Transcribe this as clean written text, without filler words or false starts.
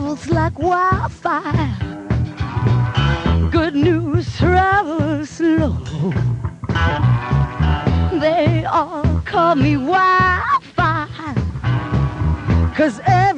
travels like wildfire. Good news travels slow. They all call me wildfire, 'cause